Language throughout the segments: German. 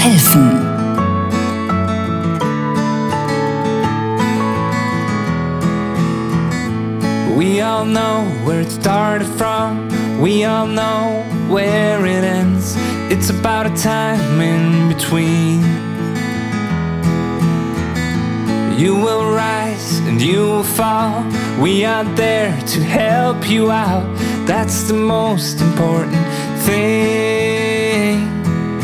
helfen. We all know where it started from. We all know where it ends. It's about a time in between. You will rise and you will fall. We are there to help you out. That's the most important thing.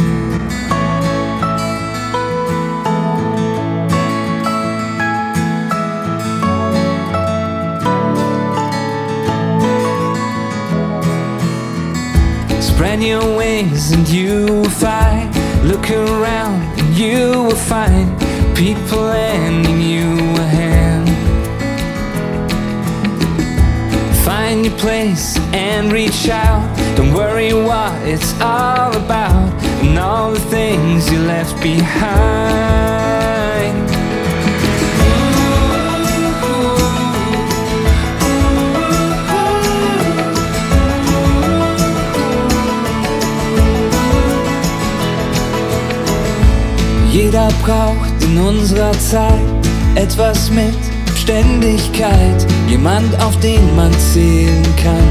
Spread your wings and you will fly. Look around and you will find people lending you a hand. Find your place and reach out. Don't worry what it's all about and all the things you left behind. Jeder braucht in unserer Zeit etwas mit Beständigkeit, jemand, auf den man zählen kann.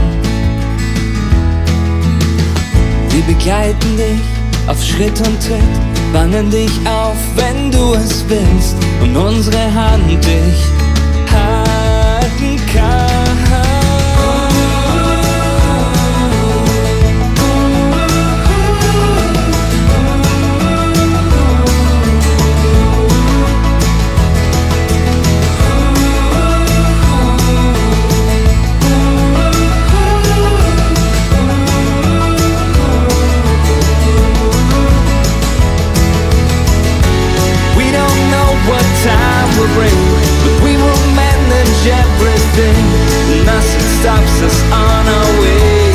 Wir begleiten dich auf Schritt und Tritt, fangen dich auf, wenn du es willst, und unsere Hand dich halten kann. Time will bring, but we will manage everything. Nothing stops us on our way.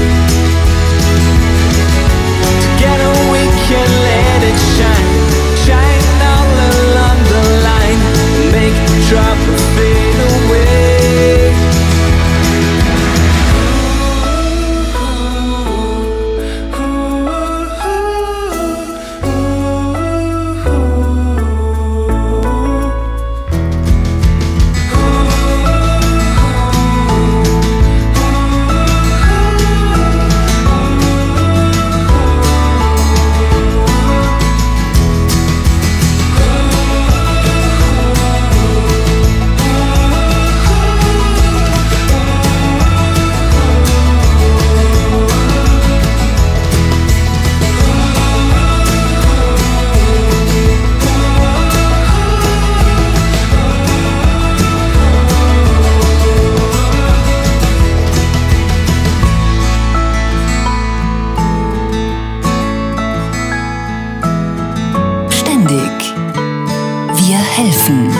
Together we can let it shine, shine all along the line, make the trouble fade away. Wir helfen.